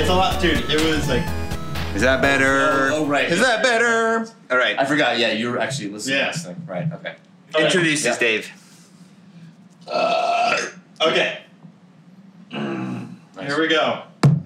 a lot, dude. It was like. Is that better? Oh, right. Is that better? All right. I forgot. Yeah, you were actually listening Yeah. to this thing. Right. Okay. Introduce us, Yeah. Dave. Okay. Nice. Here we go.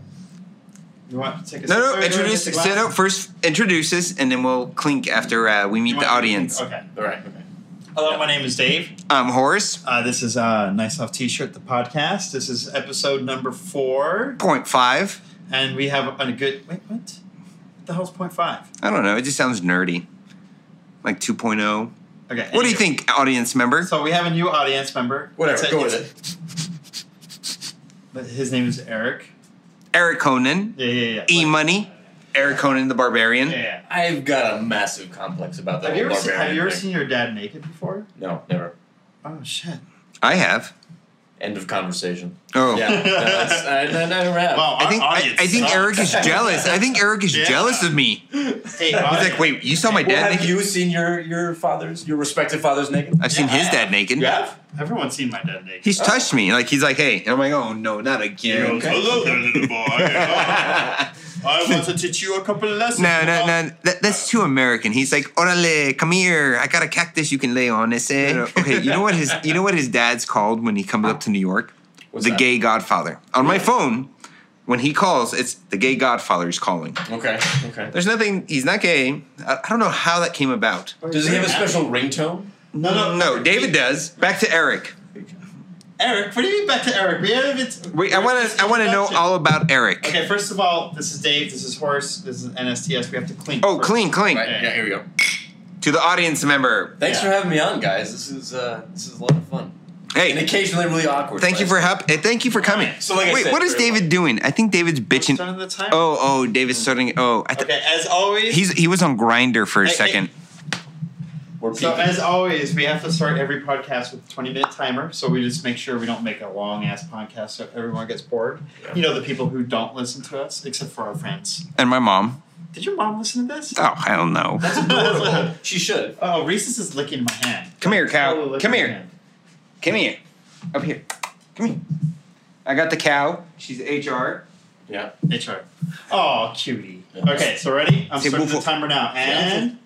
You want to take a No, sip? introduce. Sit up first. Introduce us, and then we'll clink after we meet the audience. Okay. All right. Okay. Hello, Yeah. my name is Dave. I'm Horace. This is Nice Off T-shirt, the podcast. This is episode number 4, 0.5. and we have a good. Wait, what? What the hell's 0.5? I don't know. It just sounds nerdy. Like 2.0. Okay. What do you think, audience member? So we have a new audience member. Whatever. Go with it. But his name is Eric. Eric Conan. Yeah. E-Money. Eric Conan the Barbarian. Yeah. I've got a massive complex about that. Have you whole ever barbarian thing. seen your dad naked before? No, never. Oh shit. I have. End of conversation. Oh. Yeah. I never have. Wow. I think Eric is jealous. I think Eric is Yeah. jealous of me. Hey, He's like, wait, you saw my Well, dad have naked? you seen your respective father's naked? I've seen his dad naked. You have? Everyone's seen my dad naked. He's touched me. Like, he's like, hey. And I'm like, oh, no, not again. Okay. Hello there, little boy. I want to teach you a couple of lessons. No. That's too American. He's like, orale, come here. I got a cactus you can lay on. Okay, you know what his dad's called when he comes up to New York? What's the that? gay godfather. On my phone, when he calls, it's the gay godfather's calling. Okay. There's nothing, he's not gay. I don't know how that came about. Does he have a special ringtone? No. David does. Back to Eric. Eric, what do you mean back to Eric? Wait, I want to know all about Eric. Okay, first of all, this is Dave, this is Horace, this is NSTS. We have to clink. Oh, first. clean. Right. Yeah. Here we go. To the audience member. Thanks Yeah. for having me on, guys. This is a lot of fun. And Hey, occasionally really awkward. thank you for thank you for coming. So like I Wait, said, what is very David doing? I think David's bitching. Starting the timer? Oh, David's starting. Oh, Okay, as always. he was on Grinder for a Hey, second. We're So peaking. as always, we have to start every podcast with a 20-minute timer, so we just make sure we don't make a long-ass podcast so everyone gets bored. Yeah. You know, the people who don't listen to us, except for our friends. And my mom. Did your mom listen to this? Oh, I don't know. That's adorable. She should. Oh, Reese's is licking my hand. Come here, cow. Totally licking Come my here. hand. Come here. Up here. Come here. I got the cow. She's HR. Yeah. HR. Oh, cutie. Yeah. Okay, so ready? I'm Say starting the woof. timer now. And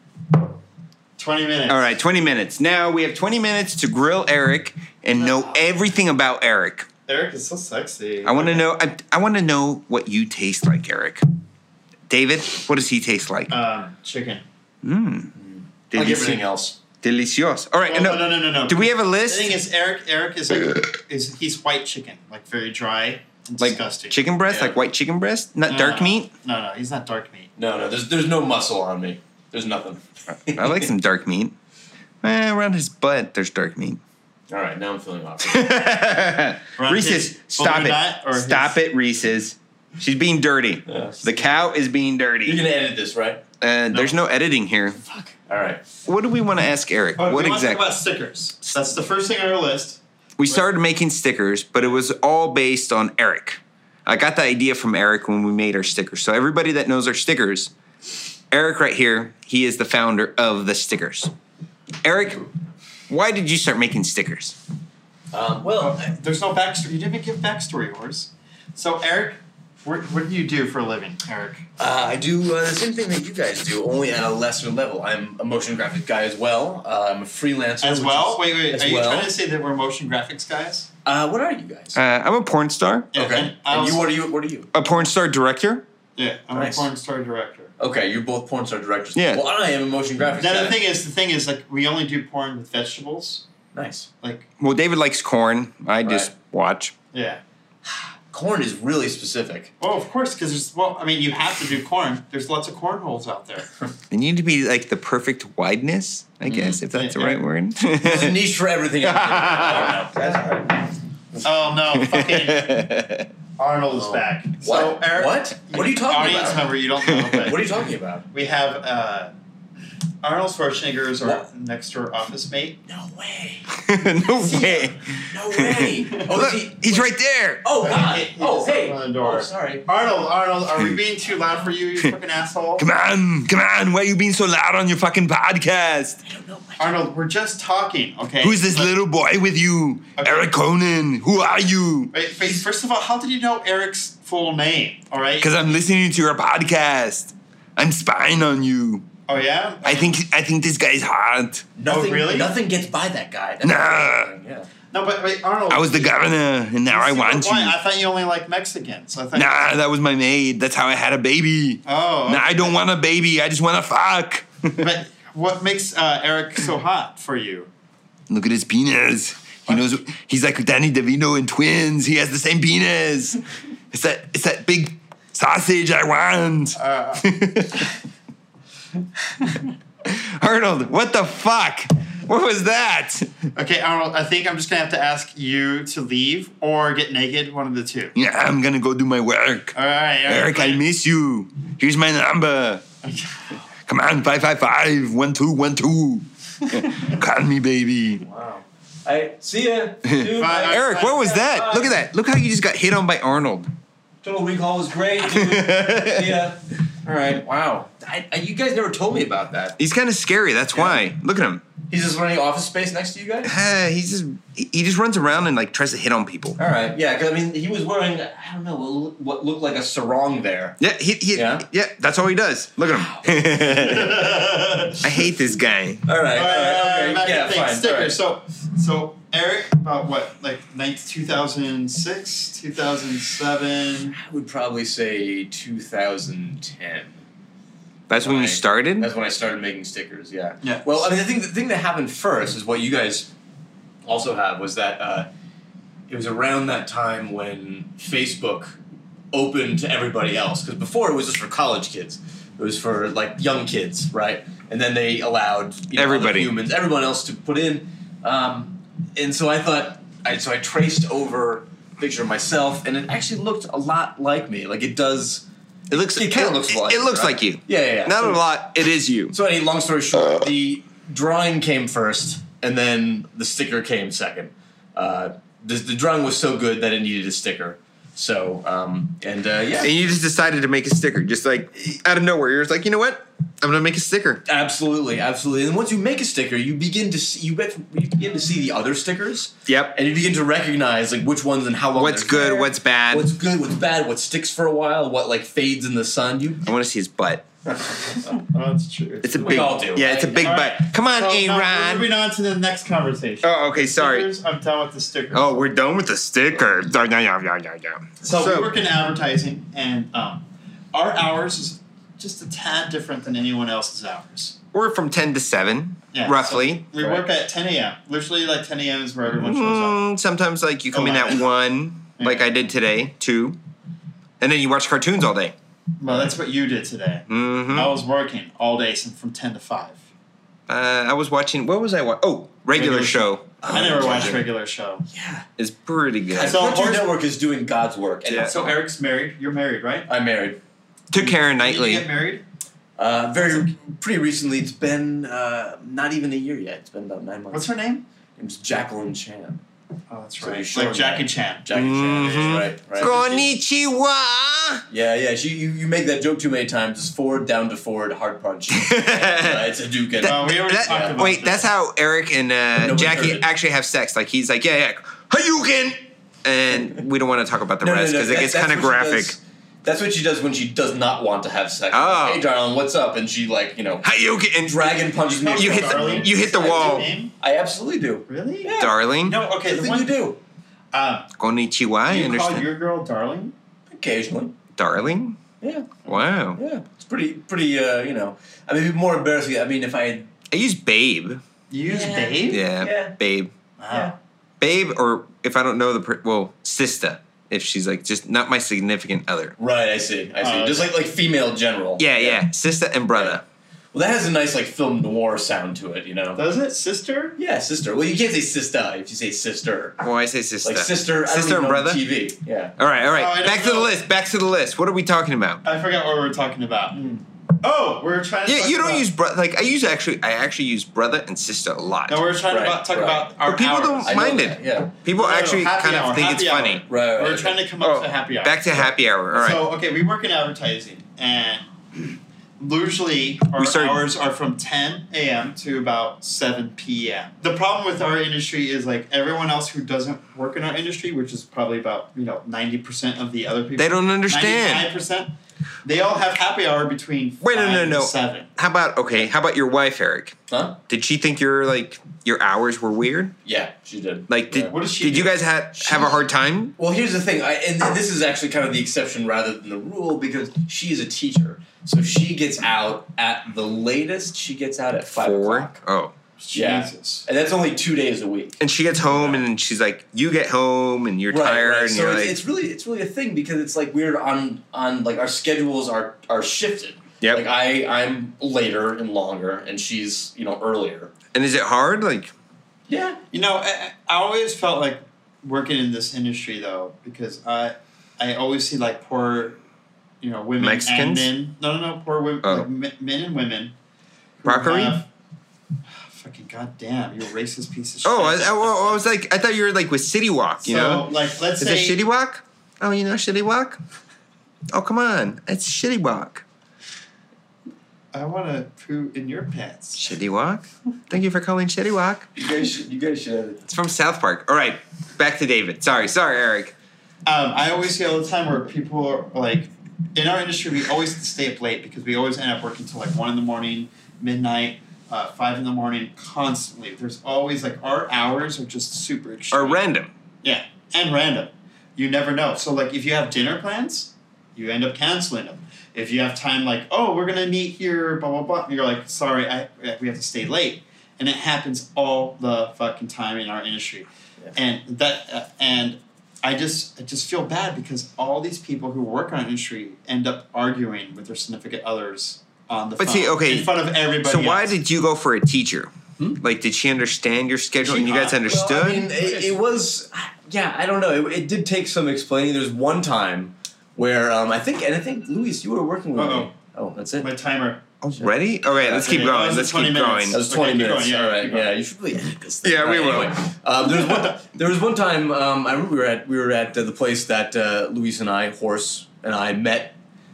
20 minutes. All right, 20 minutes. Now we have 20 minutes to grill Eric and know everything about Eric. Eric is so sexy. I want to know. I want to know what you taste like, Eric. David, what does he taste like? Chicken. Like everything else. Delicious. All right. Oh, no. Do we have a The list? thing is, Eric is like, he's white chicken, like very dry and Like disgusting. chicken breast, Yeah. like white chicken breast, not No, dark no. meat. No, he's not dark meat. No. There's no muscle on me. There's nothing. I like some dark meat. Around his butt, there's dark meat. All right. Now I'm feeling awkward. Around Reese's, his stop balloon it. knot or Stop his- it, Reese's. She's being dirty. Yeah. The cow is being dirty. You're gonna edit this, right? There's no editing here. All right. What do we want to ask Eric? Oh, What we want to talk exactly? about stickers. That's the first thing on our list. We started making stickers, but it was all based on Eric. I got the idea from Eric when we made our stickers. So everybody that knows our stickers, Eric right here, he is the founder of the stickers. Eric, why did you start making stickers? There's no backstory. You didn't even give backstory, Horse. So, Eric, what do you do for a living, Eric? I do the same thing that you guys do, only at a lesser level. I'm a motion graphic guy as well. I'm a freelancer. As well? Wait. as Are you well. trying to say that we're motion graphics guys? What are you guys? I'm a porn star. Yeah, Okay. I And you, also- what are you? A porn star director. Yeah, I'm Nice. a porn star director. Okay, you're both porn star directors. Yeah. Well, I am a motion graphics Now guy. the thing is, like, we only do porn with vegetables. Nice. Like, Well, David likes corn. I just watch. yeah. Corn is really specific. Well, of course, because you have to do corn. There's lots of cornholes out there. They need to be like the perfect wideness, I guess, if that's the Yeah. right word. There's a niche for everything. I don't know. Oh no, fucking Arnold is back. What? So, Eric, What? What are you talking audience about? member, you don't know, but What are you talking about? we have Arnold Schwarzenegger is our What? next door office mate. No way. No way. No way. Oh, Look, is he? he's right there. Oh, God. He Oh, just hey. opened the door. Oh, sorry. Arnold, are we being too loud for you, you fucking asshole? Come on. Why are you being so loud on your fucking podcast? I don't know. Arnold, we're just talking, okay? Who's this Like- little boy with you? Okay. Eric Conan. Who are you? Wait, first of all, how did you know Eric's full name, all right? Because I'm listening to your podcast. I'm spying on you. Oh yeah. I think this guy's hot. Nothing, really? Nothing gets by that guy. That's Nah. yeah. No, but wait, Arnold. I was the governor, and now I want you. Why? I thought you only like Mexicans. I thought. Nah, that was my maid. That's how I had a baby. Oh. Nah, I don't want a baby. I just want to fuck. But what makes Eric so hot for you? Look at his penis. He knows. He's like Danny DeVito in Twins. He has the same penis. It's that big sausage I want. Arnold, what the fuck? What was that? Okay, Arnold, I think I'm just going to have to ask you to leave or get naked, one of the two. Yeah, I'm gonna go do my work. All right, Eric, I miss you. Here's my number. Come on, 555-1212. Call me, baby. Wow. I see ya. Dude, Eric, what was that? Look at that. Look how you just got hit on by Arnold. Total Recall was great, dude. Yeah. All right. Wow. You guys never told me about that. He's kind of scary. That's why. Look at him. He's just running Office Space next to you guys? He just runs around and like tries to hit on people. All right. Yeah, because I mean, he was wearing, I don't know, what looked like a sarong there. Yeah, yeah, that's all he does. Look at him. I hate this guy. All right. Okay. Yeah, fine. Stickers. Right. So Eric, about what, like 2006, 2007? I would probably say 2010. That's when you started? That's when I started making stickers, yeah. Yeah. Well, I mean, the thing that happened first is what you guys also have was that it was around that time when Facebook opened to everybody else. Because before it was just for college kids. It was for, like, young kids, right? And then they allowed everybody, other humans, everyone else to put in. And so I thought, so I traced over a picture of myself, and it actually looked a lot like me. Like, it does... It kind of looks like it looks right? like you. Yeah. Not a lot. It is you. So, long story short, the drawing came first, and then the sticker came second. The drawing was so good that it needed a sticker. So, yeah. And you just decided to make a sticker, just like out of nowhere. You're just like, you know what? I'm gonna make a sticker. Absolutely. And once you make a sticker, you begin to see the other stickers. Yep. And you begin to recognize like which ones and how long. What's good? there, what's bad? What's good? What's bad? What sticks for a while? What like fades in the sun? I want to see his butt. Oh, that's true. It's a We big. all do, yeah, right? it's a big All butt. right. Come on, So, Aaron. we're moving on to the next conversation. Oh, okay. Sorry. Stickers, I'm done with the stickers. Oh, we're done with the sticker. So we work in advertising, and our hours is just a tad different than anyone else's hours. We're from 10 to 7, Yeah, roughly. So we work at 10 a.m. Literally, like 10 a.m. is where everyone shows up. Sometimes, like, you come in at 1, like Yeah. I did today, 2. And then you watch cartoons all day. Well, that's what you did today. Mm-hmm. I was working all day from 10 to 5. I was watching, what was I watching? Oh, regular show. I never watched regular show. Yeah. It's pretty good. So Cartoon Network is doing God's work. And Yeah. So Eric's married. You're married, right? I'm married. To Karen Did you Knightley. get married? Pretty recently. It's been not even a year yet. It's been about 9 months. What's her name? It's Jacqueline Chan. Oh, that's So right. you short Like Jackie that. Chan. Jackie Mhm. Chan. Right. Konnichiwa! Yeah. You make that joke too many times. It's forward, down to forward, hard punch. It's a Duke. we already talked about wait, this. that's how Eric and Nobody Jackie heard it. actually have sex. Like, he's like, yeah, Hayukin! And we don't want to talk about the rest because it gets kind of graphic. That's what she does when she does not want to have sex. Oh. Hey, darling, what's up? And she Hayukin! And dragon punches me. You hit Darling? you hit the Is that wall. your name? I absolutely do. Really? Yeah. Darling. No, okay. The The thing one you do. Konnichiwa, I you call understand. your girl darling? Occasionally. Darling? Yeah. Wow. Yeah. It's pretty. I mean, more embarrassing. I mean, if I had. I use babe. You use Yeah. babe? Yeah. Babe. Wow. Babe, or if I don't know sister. If she's like just not my significant other. Right. I see. Oh, Just like female general. Yeah. Sister and brother. Well, that has a nice film noir sound to it. Does it? Sister? Yeah, sister. Well, you can't say sister if you say sister. Well, I say sister. Like sister. I don't Sister even and know brother? TV. Yeah. All right. Oh, I don't Back to the know. list. Back to the list. What are we talking about? I forgot what we were talking about. Oh, we were trying to Yeah, talk you don't about, use brother. Like I actually use brother and sister a lot. No, we were trying to Right, talk right. about our But people hours. don't I know mind that, it. yeah. People No, actually happy kind hour, of think it's happy hour. funny. Right. We were trying to come up to happy hour. Back to happy hour. All right. So, okay, we work in advertising, and Usually, our hours are from 10 a.m. to about 7 p.m. The problem with our industry is like everyone else who doesn't work in our industry, which is probably about 90% of the other people. They don't understand. 99%. They all have happy hour between 5 and 7. How about your wife, Eric? Huh? Did she think your hours were weird? Yeah, she did. Like, What does she did do? you guys have a hard time? Well, here's the thing, and this is actually kind of the exception rather than the rule because she is a teacher. So she gets out at the latest. She gets out at 5 o'clock. Oh. Yeah. Jesus. And that's only 2 days a week. And she gets home, and then she's like, "You get home, and you're tired, Right. and So you're like, it's really a thing because it's like we're on like our schedules are shifted. Yep. Like I'm later and longer, and she's earlier. And is it hard? Like, Yeah. I always felt like working in this industry though because I always see like poor, women Mexicans? and men. No, poor women, Oh. like men and women. who Rockery? Fucking goddamn, you racist piece of shit. oh, I was like, I thought you were like with City Walk, you know? like, let's Is say it Shitty Walk? Oh, you know Shitty Walk? Oh, come on, it's Shitty Walk. I want to poo in your pants. Shitty Walk. Thank you for calling Shitty Walk. You guys should. It's from South Park. All right, back to David. Sorry, Eric. I always see all the time where people are like, in our industry, we always stay up late because we always end up working till like 1 a.m, midnight, 5 a.m, constantly. There's always like our hours are just super extreme. Or random. Yeah, and random. You never know. So like, if you have dinner plans, you end up canceling them. If you have time, like, oh, we're gonna meet here, blah blah blah, you're like, sorry, we have to stay late, and it happens all the fucking time in our industry, and that and I just feel bad because all these people who work on our industry end up arguing with their significant others on the phone in front of everybody. So why else. did you go for a teacher? Like, did she understand your schedule and you guys understood? Well, I mean, it was. Yeah, I don't know. It did take some explaining. There's one time where I think Luis, you were working with me. Oh, that's it. My timer. Oh, ready? All right, let's keep going. Let's keep going. That was 20 minutes. Going, yeah, all right. Yeah, you should really edit this thing. Yeah, we will. Anyway, there was one time I remember we were at the place that Luis and I, Horse and I, met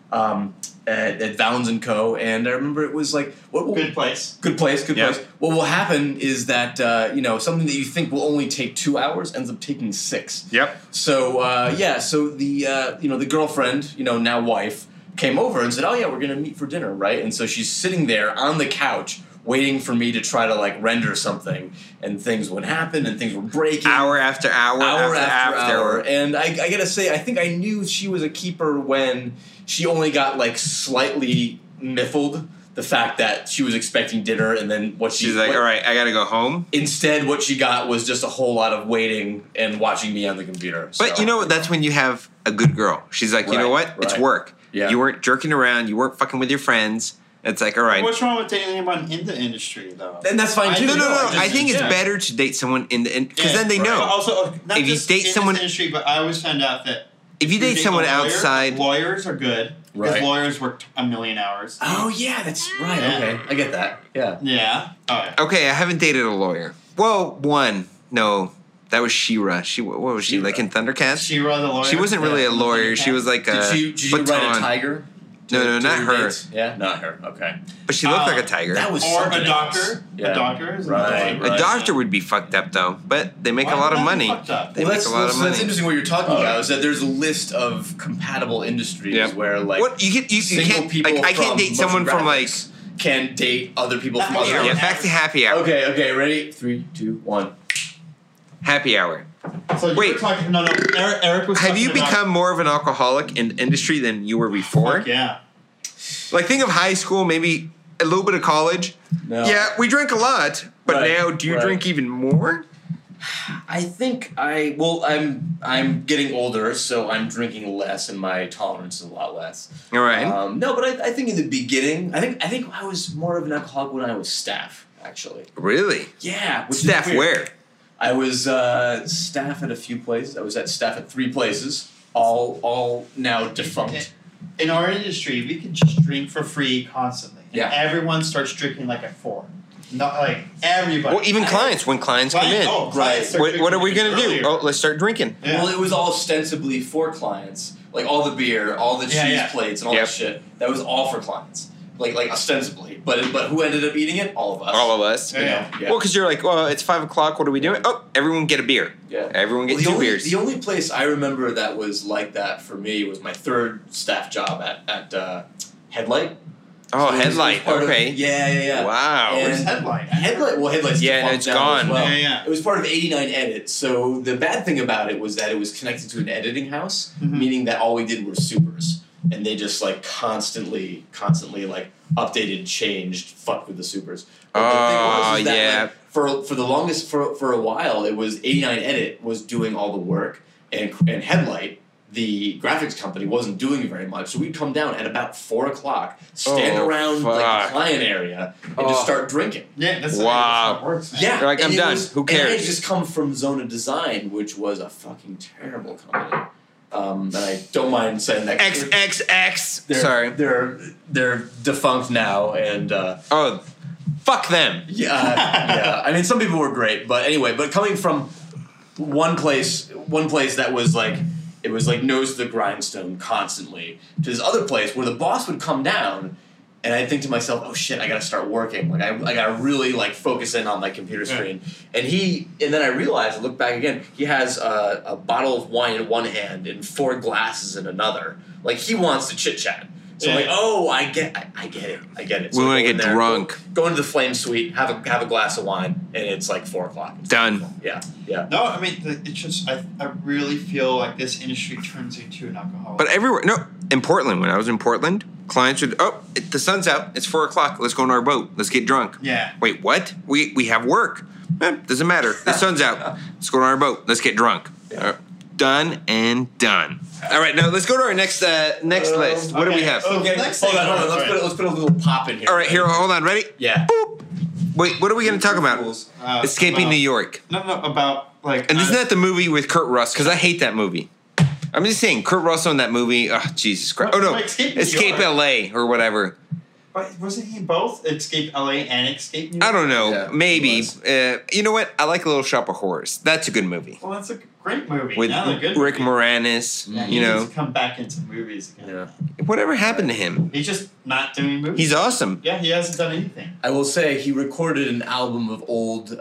at Valens and Co. And I remember it was like Good place. Good place. What will happen is that something that you think will only take 2 hours ends up taking 6. Yep. So so the girlfriend, now wife, came over and said, "Oh yeah, we're gonna meet for dinner, right?" And so she's sitting there on the couch waiting for me to try to like render something, and things would happen, and things were breaking. Hour after hour after hour. And I gotta say, I think I knew she was a keeper when she only got like slightly miffled. The fact that she was expecting dinner, and then she's like, "All right, I gotta go home." Instead, what she got was just a whole lot of waiting and watching me on the computer. So. But you know what? That's when you have a good girl. She's like, you know what? It's work. Yeah. You weren't jerking around. You weren't fucking with your friends. It's like, all right. What's wrong with dating anyone in the industry, though? And that's fine too. No. I think it's better to date someone in the because then they know. But also, not if you just date in someone, this industry, but I always find out that if you date someone outside, lawyers are good because lawyers work 1,000,000 hours. Oh yeah, that's right. Yeah. Okay, I get that. Yeah. Yeah. All right. Okay, I haven't dated a lawyer. Well, one. No, that was She-Ra. What was she like in Thundercats? She-Ra the lawyer. She wasn't really a lawyer. She was like a. Did you write a tiger? No, not her. Dates? Yeah, not her. Okay. But she looked like a tiger. That was or something a doctor. else. Yeah. A doctor is Right. A doctor would be fucked up though, but they make a lot of money. They make a lot of money. That's interesting. What you're talking about is that there's a list of compatible industries where like what you can't people like I can't date someone from like can date other people from other. Yeah, back to happy hour. Okay, ready? 3, 2, 1. Happy hour. So you Wait. were talking, no. Eric was. Have you talking about- become more of an alcoholic in the industry than you were before? Fuck yeah. Like think of high school, maybe a little bit of college. No. Yeah, we drank a lot, but Right, now do you right. drink even more? I think I'm getting older, so I'm drinking less, and my tolerance is a lot less. All right. No, but I think in the beginning, I think I was more of an alcoholic when I was staff, actually. Really? Yeah. Which is Staff weird. where? I was staff at a few places. I was at staff at 3 places, all now defunct. In our industry, we can just drink for free constantly. And Yeah. everyone starts drinking like at 4. Not like everybody. Well, even clients, when clients come in. Oh, clients start What are we drinking going to do? earlier. Oh, let's start drinking. Yeah. Well, it was all ostensibly for clients. Like all the beer, all the cheese plates, and all Yep. that shit. That was all for clients. like ostensibly, but who ended up eating it? All of us. All of us. You know? Yeah. Well, because you're like, well, it's 5 o'clock. What are we doing? Oh, everyone get a beer. Yeah. Everyone get Well, two beers. The only place I remember that was like that for me was my third staff job at Headlight. Oh, So it was Headlight. part of- Okay. Yeah. Wow. And- Where's Headlight? Headlight's Yeah, defunct it's now gone. as well. Yeah. It was part of 89 Edit. So the bad thing about it was that it was connected to an editing house, Mhm. meaning that all we did were supers, and they just like constantly like updated, changed, fucked with the supers. But the thing was is that, yeah. like, for the longest for a while, it was 89 Edit was doing all the work, and Headlight, the graphics company, wasn't doing very much. So we'd come down at about 4 o'clock, stand Oh, around like fuck. the client area, and Oh. just start drinking. Yeah, that's Wow. how it works. Man. Yeah, You're like, and I'm it done. was- Who And I cares? had just come from Zona Design, which was a fucking terrible company. And I don't mind saying that. XXX. They're, Sorry. they're defunct now, and Oh, fuck them. yeah. I mean, some people were great, but anyway. But coming from one place that was like, it was like nose to the grindstone constantly, to this other place where the boss would come down, and I'd think to myself, oh shit, I gotta start working. Like I gotta really like focus in on my computer screen. And then I realized, I look back again, he has a bottle of wine in one hand and 4 glasses in another. Like he wants to chit chat. So I'm like, oh, I get it. So We I want to go in get there, drunk. Go into the Flame Suite, have a glass of wine, and it's like 4 o'clock. It's Done. beautiful. Yeah. No, I mean, it's just, I really feel like this industry turns into an alcoholic. But everywhere. No, in Portland, when I was in Portland, clients would, the sun's out. It's 4 o'clock. Let's go on our boat. Let's get drunk. Yeah. Wait, what? We have work. Doesn't matter. The sun's out. Let's go on our boat. Let's get drunk. Done and done. All right, now let's go to our next list. What do we okay. have? Okay. Next hold on. Let's put a little pop in here. All right, here, hold on. Ready? Yeah. Boop. Wait, what are we going to talk about? Escaping about- New York. No, about, like... And isn't that the movie with Kurt Russell? Because I hate that movie. I'm just saying, Kurt Russell in that movie. Oh, Jesus Christ. What? Oh, no. Escape New Escape York. LA or whatever. But wasn't he both Escape LA and Escape New York? I don't know. Yeah, Maybe. he was. You know what? I like Little Shop of Horrors. That's a good movie. Well, that's a great movie. With Not a good Rick movie. Moranis. Yeah, he You needs know. to come back into movies again. Yeah. Whatever happened to him? He's just not doing movies. He's awesome. Yeah, he hasn't done anything. I will say he recorded an album of old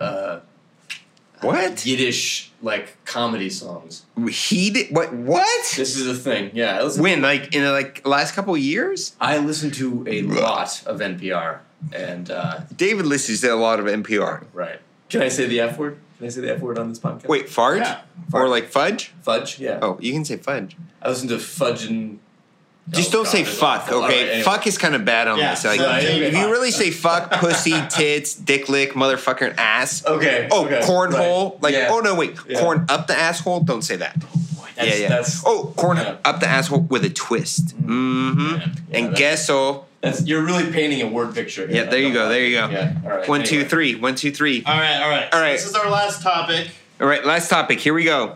What? Yiddish like comedy songs. He did? What? This is a thing. Yeah. When? Like, in the last couple of years? I listen to a lot of NPR, and David listens to a lot of NPR. right. Can I say the F word? Can I say the F word on this podcast? Wait, fudge? Yeah. Or like fudge? Fudge. Yeah. Oh, you can say fudge. I listen to Fudge and. Just Oh, don't God, say it's fuck, awful. okay? All right, anyway. Fuck is kind of bad on Yeah, this. Like, so if you fuck. really say fuck, pussy, tits, dick lick, motherfucker, and ass. Okay. Oh, okay, cornhole. right. Like, Yeah. oh no, wait. Yeah. Corn up the asshole? Don't say that. That's, yeah. That's, Oh, corn yeah. up the asshole with a twist. Mm-hmm. Yeah, And that's- guess so. You're really painting a word picture here. Yeah, there you go. There you go. Yeah. All right. 1, 2, anyway. 3. 1, 2, 3. All right. All right. This is our last topic. All right, last topic. Here we go.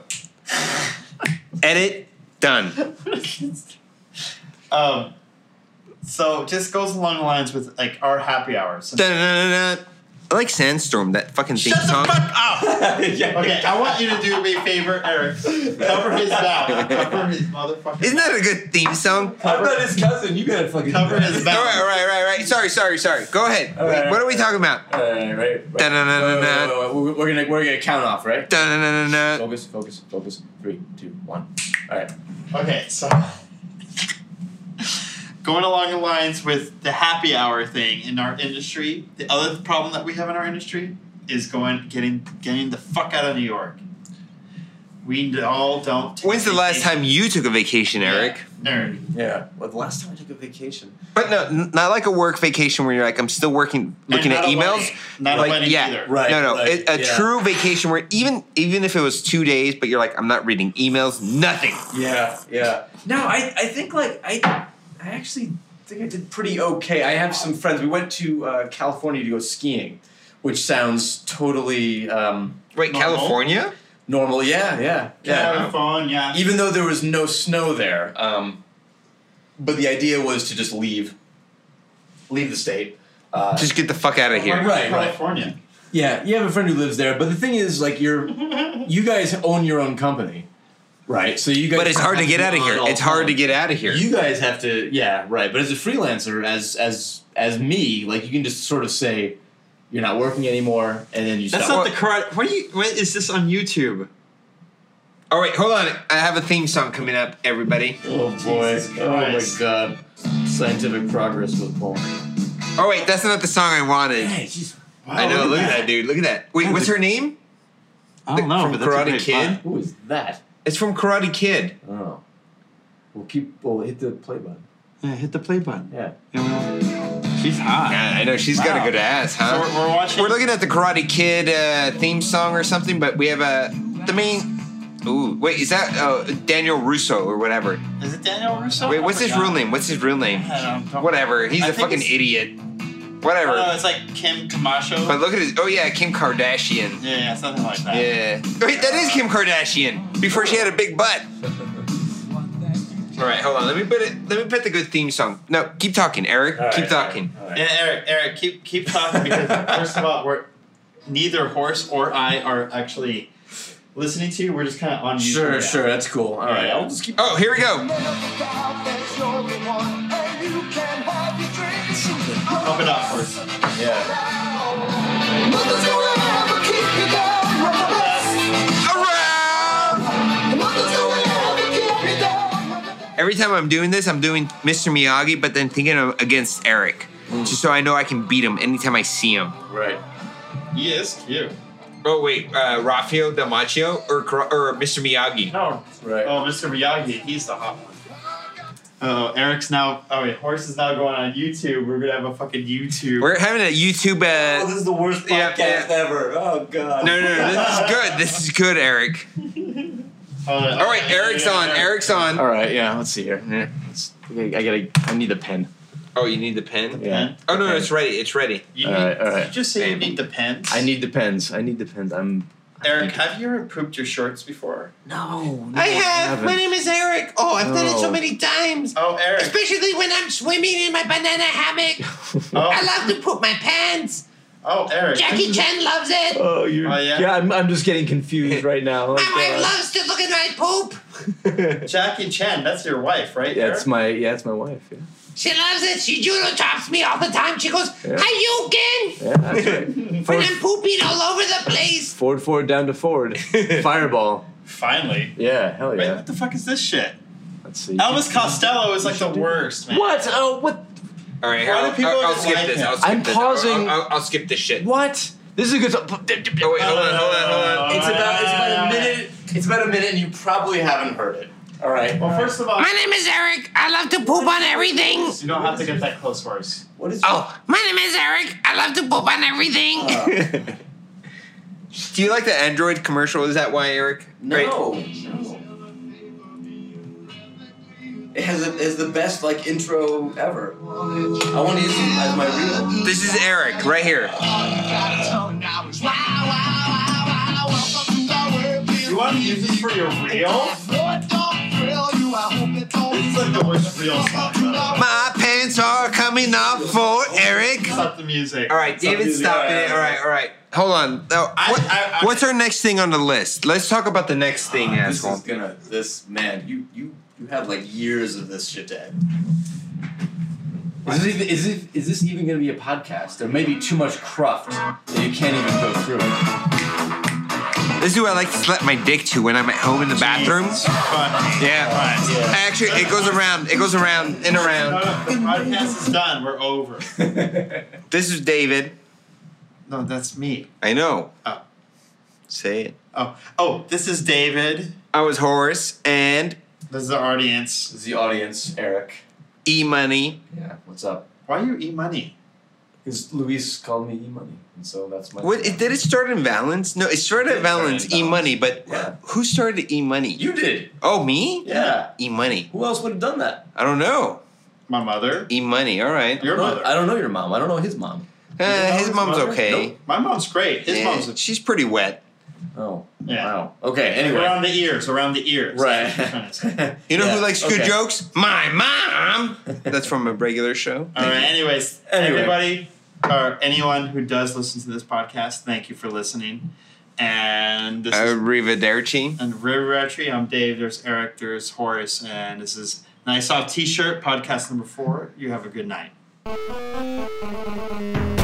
Edit. Done. So just goes along the lines with like our happy hours. Dun-dun-dun-dun. I like Sandstorm, that fucking theme Shut the song. fuck up! Yeah. Okay, I want you to do me a favor, Eric. Cover his mouth. Cover his motherfucking. Isn't that a good theme song? I'm not his cousin. You gotta fucking Cover his mouth. All right. Sorry. Go ahead. All right. What are we talking about? All right. Dun-dun-dun-dun-dun. We're gonna count off, right? Dun-dun-dun-dun-dun. Focus. 3, 2, 1. All right. Okay, so going along the lines with the happy hour thing in our industry, the other problem that we have in our industry is getting the fuck out of New York. We all don't. When's the last time you took a vacation, Eric? Nerd. Yeah. Well, the last time I took a vacation. But no, not like a work vacation where you're like, I'm still working, looking at emails. Not Like, a wedding yeah. either. Right. No. right, A yeah. true vacation where even if it was 2 days, but you're like, I'm not reading emails, nothing. Yeah. No, I think like I actually think I did pretty okay. I have some friends. We went to California to go skiing, which sounds totally Wait, Normal? California? normal. Yeah. California. Even though there was no snow there, but the idea was to just leave the state. Just get the fuck out of here. Right. California. Yeah, you have a friend who lives there, but the thing is, like, you guys own your own company, Right. So you guys. But it's hard to get out of here. It's hard to get out of here. You guys have to. Yeah. Right. But as a freelancer, as me, like you can just sort of say you're not working anymore, and then you That's stop. not the correct. What is this on YouTube? Oh wait, hold on. I have a theme song coming up, everybody. Oh boy! Jesus Oh my Christ. God! Scientific progress with Paul. Oh wait, that's not the song I wanted. Hey, she's. I know. Look at that, dude. Look at that. Wait, what's her name? I don't know. From but that's a Karate great Kid? vibe. Who is that? It's from Karate Kid. Oh. We'll hit the play button. Yeah, hit the play button. Yeah. She's hot. Yeah, I know she's got a good ass, huh? So we're watching. We're looking at the Karate Kid theme song or something, but we have the main. Ooh, wait, is that Daniel Russo or whatever? Is it Daniel Russo? Wait, what's his real name? What's his real name? I don't know. Whatever. He's I a think fucking it's- idiot. I don't know, Whatever. it's like Kim Camacho. But look at his. Oh yeah, Kim Kardashian. Yeah, something like that. Yeah. Wait, that is Kim Kardashian. Before she had a big butt. All right, hold on. Let me put the good theme song. No, keep talking, Eric. All keep right, talking. all right. Yeah, Eric, keep talking because first of all, we're neither Horse or I are actually listening to you. We're just kind of on YouTube. Sure, that's cool. All right, I'll just keep. Oh, here we go. Pump it up, Horse. Yeah. Around. Every time I'm doing this, I'm doing Mr. Miyagi, but then thinking of against Eric, just so I know I can beat him anytime I see him. Right. He is cute. Oh wait, Rafael Del Macchio or Mr. Miyagi? No. Right. Oh, Mr. Miyagi, he's the hot one. Oh, Eric's now. Oh wait, Horse is now going on YouTube. We're gonna have a fucking YouTube. We're having a YouTube. this is the worst podcast Yeah, yeah. ever. Oh God. No, this is good. This is good, Eric. All right, Eric's on. Eric's on. All right. Yeah. Let's see here. Yeah, I need the pen. Oh, you need the pen? Yeah. Oh no, it's ready. It's ready. You All need, right, all right. Did you just say you need the pens? I need the pens. Eric, have you ever pooped your shorts before? No. I have. My name is Eric. Oh, I've done it so No. many times. Oh, Eric. Especially when I'm swimming in my banana hammock. I Oh, love to poop my pants. oh Eric. Jackie Chan loves it. Oh, you're. Oh, yeah? I'm just getting confused right now. My wife loves to look at my poop. Jackie Chan, that's your wife, right? Yeah, Eric? it's my wife. Yeah. She loves it. She judo chops me all the time. She goes, Yeah. Hayukin! Yeah, that's right. When I'm pooping all over the place. Forward down to forward. Fireball. Finally. Yeah, hell Wait, yeah. what the fuck is this shit? Let's see. Elvis Costello is like the worst, man. What? Oh, what? All right, Why do people I'll just skip like this. him? I'll skip I'm this. pausing. I'll skip this shit. What? This is a good. Oh wait, hold on. It's about a minute. It's about a minute, and you probably haven't heard it. All right. Well, first of all, My name is Eric. I love to poop on everything. you don't have to get that close, Horse. What is? Oh, my name is Eric. I love to poop on everything. Do you like the Android commercial? Is that why, Eric? No. It has the best intro ever. I want to use it as my reel. This is Eric right here. You want to use this for your reel? This is like the worst reel song. My pants are coming off for Eric. Stop the music. All right, David's stopping it. All right. Hold on. Now, what's our next thing on the list? Let's talk about the next thing, asshole. You have years of this shit to edit. Is this even going to be a podcast? There may be too much cruft that you can't even go through it. This is who I like to slap my dick to when I'm at home in the bathroom. Yeah. Actually, it goes around and No, around. the podcast is done. We're over. This is David. No, that's me. I know. Oh. Say it. Oh, this is David. I was Horace and This is the audience. This is the audience, Eric. E-Money. Yeah, what's up? Why you E-Money? Because Luis called me E-Money, and so that's my... What, did it start in Valence? No, it started at Valence, E-Money, but Yeah. who started E-Money? You did! Oh, me? Yeah. E-Money. Who else would have done that? I don't know. My mother. E-Money, all right. Your mother. I don't know your mom. I don't know his mom. His mom's mother? okay. Nope. My mom's great. His mom's a she's pretty wet. Oh. Yeah. Wow. Okay, anyway. Around the ears. Right. You know Yeah, who likes good okay. jokes? My mom. That's from a regular show. All right. Anyways, Anyway. everybody or anyone who does listen to this podcast, thank you for listening. And this is Arrivederci. and Arrivederci. I'm Dave. There's Eric. There's Horace. And this is Nice Off T-shirt podcast number 4. You have a good night.